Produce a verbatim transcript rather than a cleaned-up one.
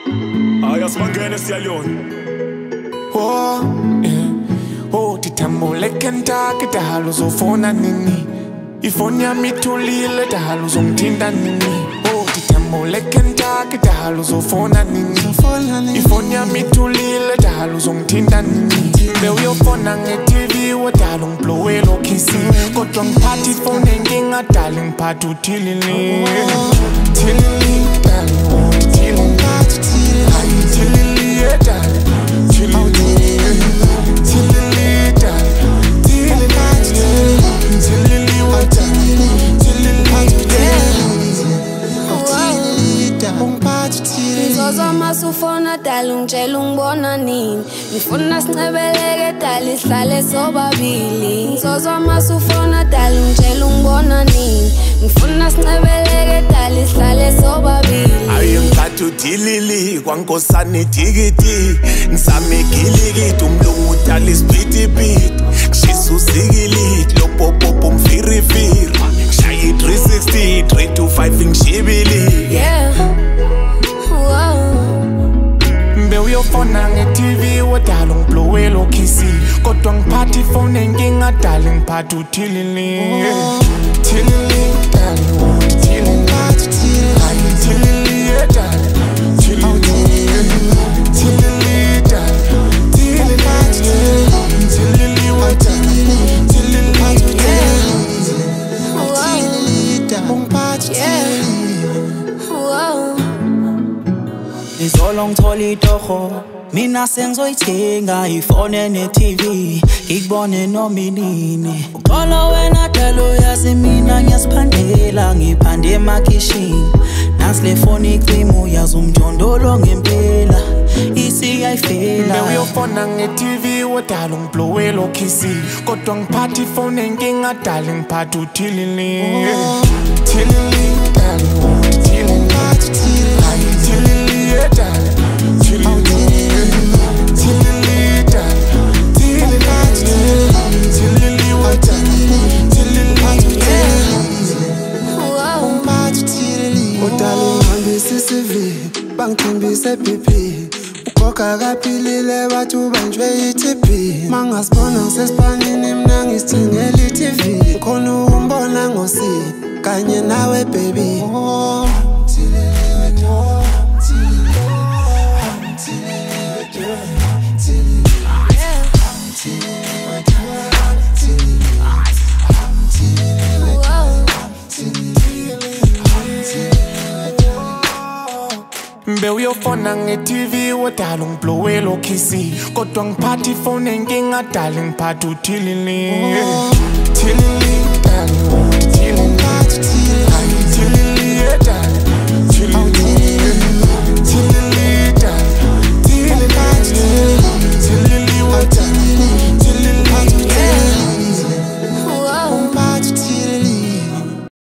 Aya sibangene siyalona. Oh, yeah. Oh, titambule Kentucky dahalo uzofona nini? Ifoni yami ithulile dahalo uzongithinta nini? Oh, titambule Kentucky dahalo uzofona nini? Ifoni yami ithulile dahalo uzongithinta nini? Bewuyofona nge-T V wadala ungiblowela okhisi, kodwa ngiphatha ifoni enkinga dala ngiphatha uthilili. Thilili dala uthilili. Hayi thilili dala. Thilili Thilili dala. Thilili Thilili wadala. Ngizoza masufona dala ungitshela ungibona nini. Ngifuna sincebeleke dala isihlale sobabili. Ngizoza masufona dala ungitshela ungibona nini. Ngifuna sincebeleke dala isihlale sobabili. Aye ngiphatha uthilili kwaNkosana itikiti. Ngisame igilikiti umlungu udala isiphithiphithi. Ngishisa usikiliti lopopopo mfirifiri. Ngishaya i-three sixty, three to five ngishibili. Yeah. Bewuyofona nge-T V wadala ungiblowela okhisi, kodwa ngiphatha ifoni enkinga dala ngiphatha uthilili. Thilili dala uthilili. Hayi thilili dala. Thilili Thilili dala. Thilili Thilili wadala. Thilili Izolo ngithola itoho, mina sengizoyithenga ifoni ene-T V, ngikubone noma inini. Uxolo wena dala uyazi mina ngiyasiphandela, ngiphande emakhishini. Nasi le foni icima uyazi umjondolo ngempela, isiyayifela. Bewuyofona nge-T V wadala ungiblowela okhisi, kodwa ngiphatha ifoni enkinga dala ngiphatha uthilili. Thilili dala uthilili. Hayi thilili dala. Thilili Thilili dala. Thilili Thilili wadala. Thilili udala ungihambisa isivi, bangithimbise B P. Ukhokha kaphilile bathi ubanjwe i-T B. Mangasibona ngisespanini mina ngisithengela i-T V. Ngikhona ukumbona ngosi kanye nawe baby. Bewuyofona nge-T V wadala ungiblowela okhisi, kodwa ngiphatha ifoni enkinga dala ngiphatha uthilili. Thilili dala.